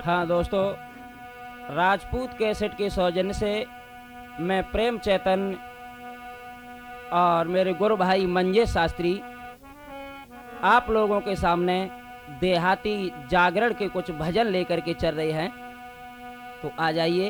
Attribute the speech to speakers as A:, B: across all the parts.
A: हाँ दोस्तों, राजपूत कैसेट के सौजन्य से मैं प्रेम चैतन्य और मेरे गुरु भाई मंजेश शास्त्री आप लोगों के सामने देहाती जागरण के कुछ भजन लेकर के चल रहे हैं, तो आ जाइए।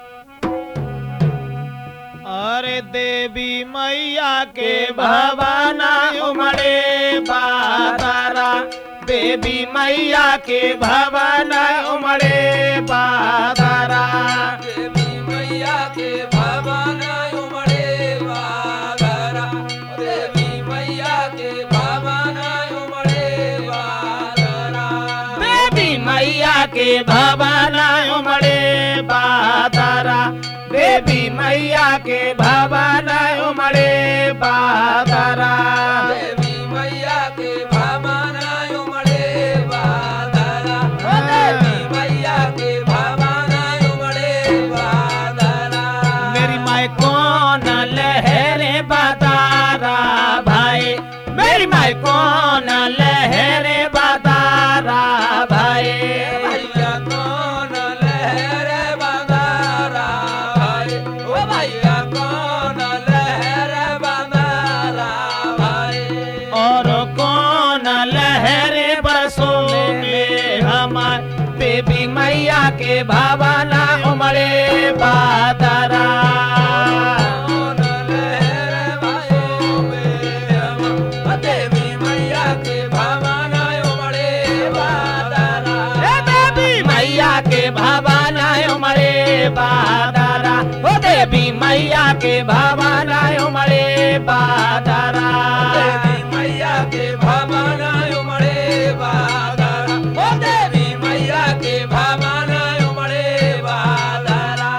B: अरे देवी मैया के भवाना उमड़े बादारा, देवी मैया के भवाना उमड़े बादारा,
C: देवी मैया के भवाना उमड़े बादारा, देवी मैया के भवाना उमड़े बादारा,
B: देवी मैया के भवाना उमड़े बादारा, देवी मैया के भवाना उमड़े बादारा,
C: देवी मैया के भवाना उमड़े बादारा, देवी मैया के भवाना उमड़े बादारा।
B: मेरी माय कौन लहरे बादारा भाई, मेरी माय कौन लहरे बादारा भाई,
C: भैया कौन लहरे बादारा भाई, ओ भैया कौन लहरे बादारा भाई।
B: और कौन लहरे बरसों में हमार देवी मैया के भवाना उमड़े बादारा,
C: कौन लहरे बरसों में हमार देवी मैया के भवाना उमड़े बादारा।
B: देवी मैया के भवाना उमड़े बादारा, ओ देवी मैया के भवाना उमड़े बादारा,
C: देवी मैया के भवाना उमड़े बादारा, ओ देवी मैया के भवाना उमड़े बादारा।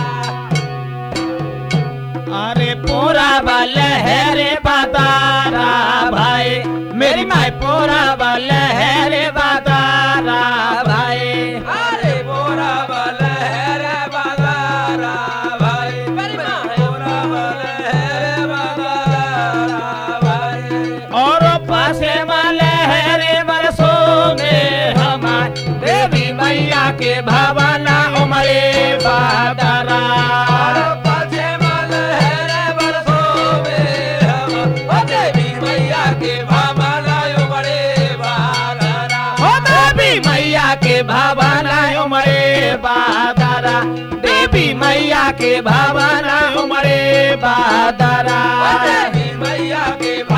B: अरे पूरा लहरे बादारा भाई, मेरी माई पूरा लहरे बादारा भाई,
C: अरे बोरा लहरे बादारा भाई, बोरा लहरे बादारा भाई।
B: और पासे लहरे बरसों में हमार देवी मैया के भवाना उमड़े बादारा,
C: पाछे लहरे बरसों में हम, ओ देवी मैया के भवाना उमड़े बादारा।
B: ओ देवी मैया के भवाना उमड़े बादारा, देवी मैया के भवाना उमड़े बादारा,
C: देवी मैया के